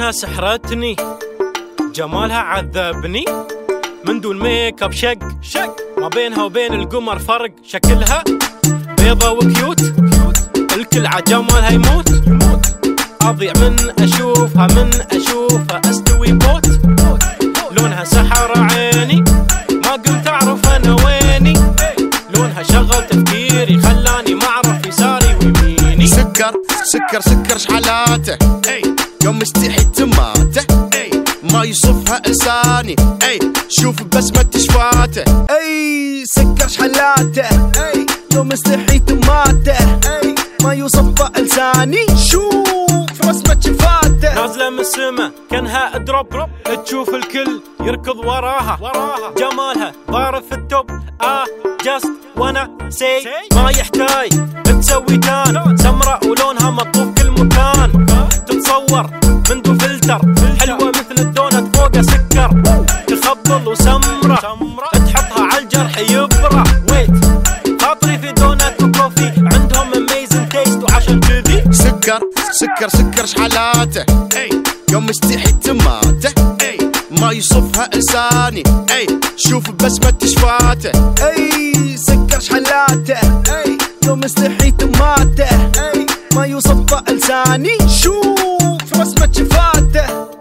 لونها سحرتني، جمالها عذبني، من دون ميك اب شق ما بينها وبين القمر فرق. شكلها بيضة وكيوت، الكل عجمالها يموت. أضيع من أشوفها أستوي بوت. لونها سحر عيني، ما قمت أعرف أنا ويني. لونها شغل تفكيري، خلاني ما أعرف يساري ويميني. سكر سكر سكر شحالاته، يوم مستحي تماته، ما يصفها لساني، شوف بسمة شفاته. سكر شحالاته، يوم مستحي تماته، ما يوصفها لساني، شوف بسمة شفاته. نازلة من السما كانها دروب، تشوف الكل يركض وراها. جمالها ضارب في التوب، جاست وانا سي ما يحتاج تسوي تان. سمراء ولونها مطلوب كل مكان، تتصور من دون فلتر، حلوة مثل الدونت فوقها سكر. تخبل وسمرة تحطها على الجرح يبرى. ويت خاطري في دونت وكوفي، عندهم اميزن تيست وعشان كذي. سكر سكر سكر شحالاته، يوم مستحي تماته، ما يصفها لساني، شوف بسمة شفاته. سكر شحالاته، يوم مستحي تماته، ما يوصفها لساني، شوف بسمة شفاته.